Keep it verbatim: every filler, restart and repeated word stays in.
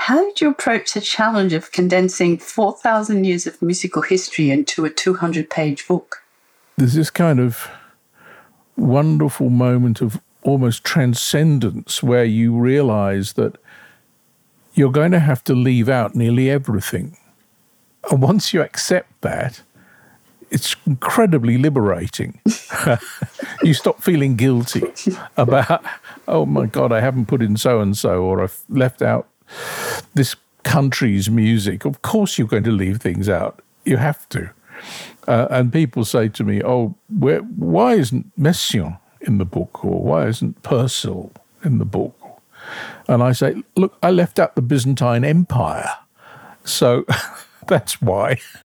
How did you approach the challenge of condensing four thousand years of musical history into a two hundred page book? There's this kind of wonderful moment of almost transcendence where you realize that you're going to have to leave out nearly everything. And once you accept that, it's incredibly liberating. You stop feeling guilty about, oh my God, I haven't put in so-and-so, or I've left out this country's music. Of course you're going to leave things out. You have to. Uh, and people say to me, oh, where, why isn't Messiaen in the book? Or why isn't Purcell in the book? And I say, look, I left out the Byzantine Empire. So that's why.